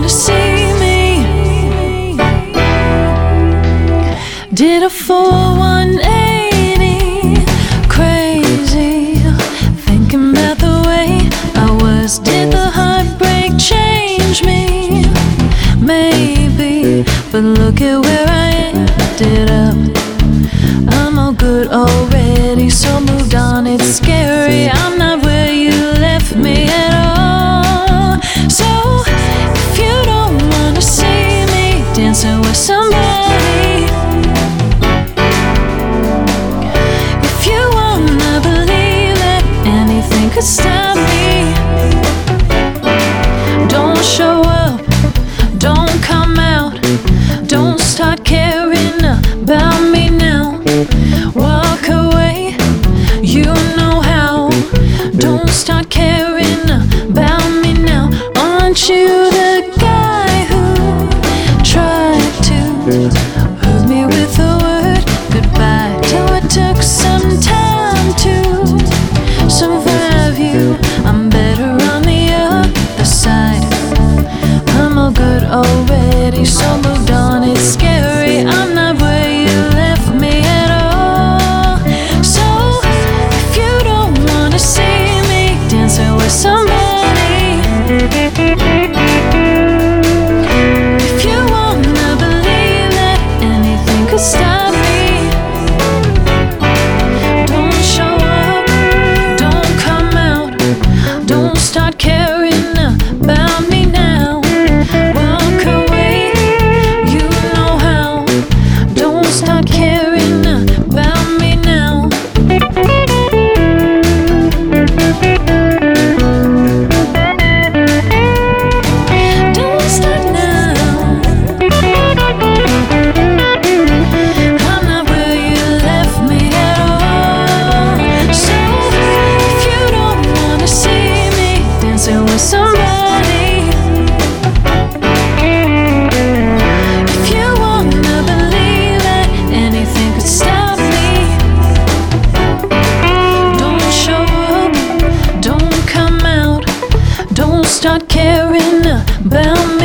wanna see me? Did a full 180, crazy, thinking about the way I was. Did the heartbreak change me? Maybe, but look at where I ended up. I'm all good already, so moved on. It's scary, I'm not where you left me at all. So if you don't wanna see me dancing with somebody, if you wanna believe that anything could stop me, don't show up, don't come out, don't start caring about me now. Walk away, you know how. Don't start caring about me now. Aren't you the guy who tried to hurt me with a word goodbye? Till it took some time to survive you. I'm better on the other side. I'm all good already, so moved on. It's scary, I'm not where you left me at all. So if you don't wanna see me dancing with somebody, if you wanna believe that anything could stop me, don't show up, don't come out, don't start caring about me now. Walk away, you know how. Don't start caring about me now. Don't start now. I'm not where you left me at all. So if you don't wanna see me dancing with somebody, if you wanna believe that anything could stop me, don't show up, don't come out, don't start caring about me.